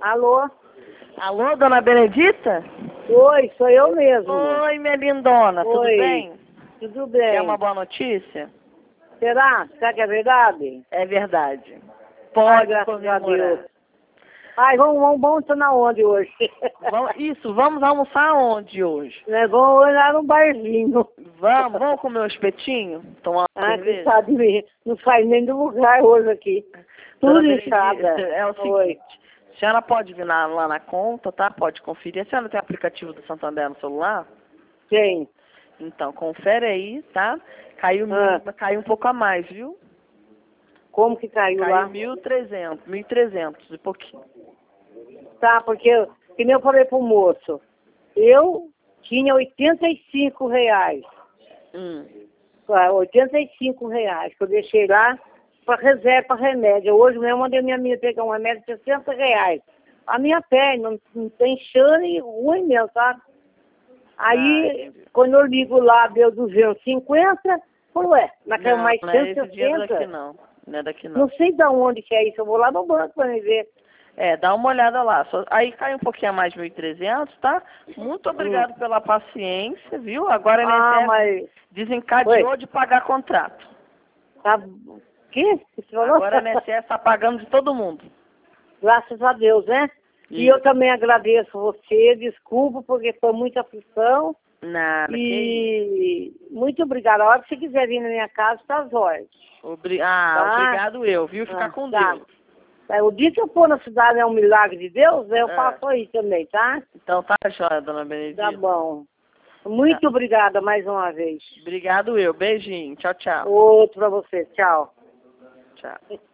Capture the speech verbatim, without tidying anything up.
Alô? Alô, dona Benedita? Oi, sou eu mesmo. Oi, minha lindona, tudo Oi. bem? Tudo bem. Quer uma boa notícia? Será? Será que é verdade? É verdade. Ai, Pode graças a Deus. comemorar. Ai, vamos, vamos, vamos estar na onde hoje? Vamos, isso, vamos almoçar onde hoje? Né, vamos olhar num barzinho. Vamos, vamos comer um espetinho? Tomar uma Ah, que cerveja? sabe, não sai nem do lugar hoje aqui. Dona Tudo Benedita, inchada. é o seguinte, Oi. a senhora pode vir na- lá na conta, tá? Pode conferir. A senhora tem o aplicativo do Santander no celular? Quem? Então, confere aí, tá? Caiu, Ah. mil- caiu um pouco a mais, viu? Como que caiu lá? Caiu mil e trezentos, mil e trezentos e pouquinho. Tá, porque, eu- que nem eu falei pro moço, eu tinha oitenta e cinco reais. Hum. Ah, oitenta e cinco reais que eu deixei lá para reserva, para remédio. Hoje mesmo eu mandei minha amiga pegar um remédio de sessenta reais. A minha pele não, não tem chane e ruim mesmo, sabe? Ah, Aí, entendi. quando eu ligo lá, deu duzentos e cinquenta, falou, ué, naquela Não, mais não é esse cento e dinheiro daqui sessenta? não. Não é daqui não. Não sei de onde que é isso, eu vou lá no banco para me ver. É, dá uma olhada lá. Só- aí cai um pouquinho a mais de mil e trezentos, tá? Muito obrigado pela paciência, viu? Agora a Ah, INSS mas... desencadeou Oi. de pagar contrato. Tá... Que? Você falou? Agora a INSS está pagando de todo mundo. Graças a Deus, né? E Isso. eu também agradeço você, desculpa, porque foi muita aflição. Nada, que isso. E muito obrigada. A hora que você quiser vir na minha casa, tá às horas. Obri... Ah, Tá? obrigado eu, viu? Ficar Ah, com tá. Deus. É, o dia que eu for na cidade é um milagre de Deus, eu É. passo aí também, tá? Então tá jóia, dona Benedita. Tá bom. Muito Tá. obrigada mais uma vez. Obrigado eu. Beijinho. Tchau, tchau. Outro pra você. Tchau. Tchau.